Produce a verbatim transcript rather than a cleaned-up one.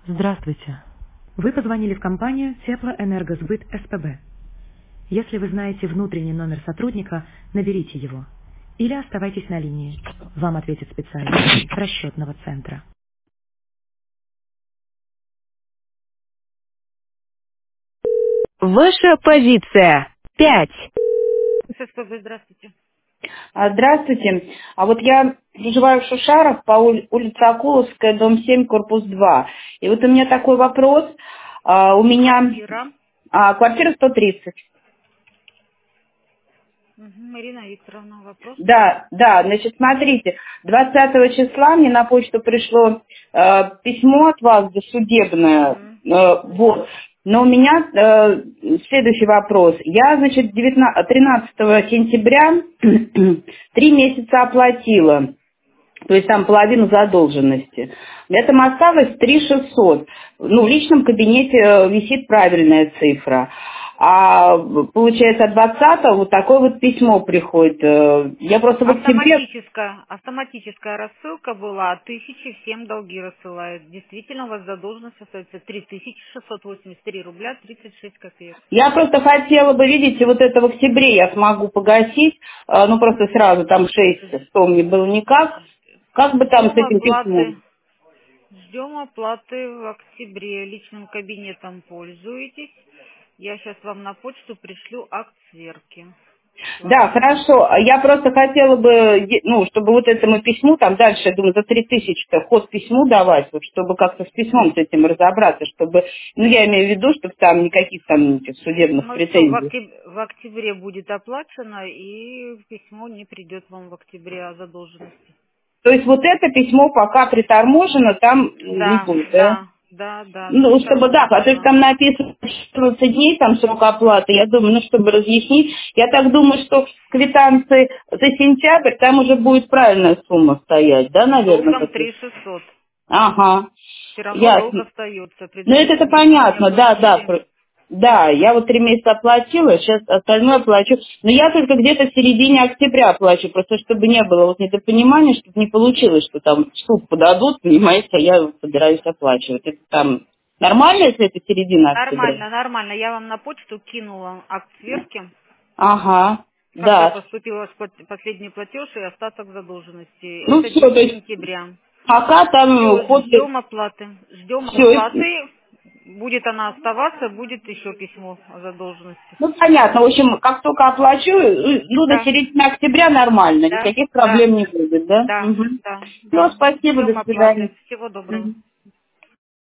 Здравствуйте. Вы позвонили в компанию Теплоэнергосбыт СПБ. Если вы знаете внутренний номер сотрудника, наберите его. Или оставайтесь на линии. Вам ответит специалист расчетного центра. Ваша позиция. Пять. СПБ, здравствуйте. А, Здравствуйте. А вот я проживаю в Шушарах по ули- улице Акуловская, дом семь, корпус два. И вот у меня такой вопрос. А, У меня Ира. а, квартира сто тридцать. Мгм. Марина Викторовна, вопрос. Да, да, значит, смотрите, двадцатого числа мне на почту пришло э, письмо от вас досудебное, Мгм. э, вот. Но у меня э, следующий вопрос. Я, значит, девятнадцатого тринадцатого сентября три месяца оплатила. То есть там половину задолженности. На этом осталось три тысячи шестьсот. Ну, в личном кабинете э, висит правильная цифра. А получается, от двадцатого вот такое вот письмо приходит. Э, Я просто в октябре... Автоматическая, автоматическая рассылка была, тысячи всем долги рассылает. Действительно, у вас задолженность остается три тысячи шестьсот восемьдесят три рубля тридцать шесть копеек. Я просто хотела бы, видите, вот это в октябре я смогу погасить. э, Ну, просто сразу там шесть сто мне было никак. Как бы там с Ждем этим оплаты, письмом? ждем оплаты в октябре. Личным кабинетом пользуетесь. Я сейчас вам на почту пришлю акт сверки с Да, вашей хорошо. А карты. Я просто хотела бы, е- ну, чтобы вот этому письму, там дальше, я думаю, за три тысячи ход письму давать, вот, чтобы как-то с письмом с этим разобраться, чтобы, ну, я имею в виду, чтобы там никаких там этих судебных Ну все, в претензий. октябре, в октябре будет оплачено, и письмо не придет вам в октябре о задолженности. То есть вот это письмо пока приторможено, там не Да, будет, да? да, да, да, Ну, чтобы, да, а то есть приторможено. там написано четырнадцать дней, там срок оплаты, я думаю, ну, чтобы разъяснить, я так думаю, что в квитанции за сентябрь там уже будет правильная сумма стоять, да, С наверное, долгом какой-то? три тысячи шестьсот. Все Равно долг ясно. остается. Ну, это, это Предыдущие месяцы не понятно, да, да. оплатили. про- Да, я вот три месяца оплатила, сейчас остальное плачу. Но я только где-то в середине октября оплачу, просто чтобы не было вот недопонимания, чтобы не получилось, что там суд подадут, понимаете, а я собираюсь оплачивать. Это там нормально, если это середина октября? Нормально, нормально. Я вам на почту кинула акт сверки, Ага, когда да. поступил ваш пот- последний платеж и остаток задолженности. Ну, Это все, дни то есть сентября. пока там Все, ход... ждем оплаты. Ждем Все, оплаты. Будет она оставаться, будет еще письмо о задолженности. ну, понятно. В общем, как только оплачу, э, ну, до Да, середины октября нормально, да, никаких да, проблем не будет, да? да, Угу. да, Все, да. спасибо, Ждем до свидания. оплаты. Всего доброго. Мгм.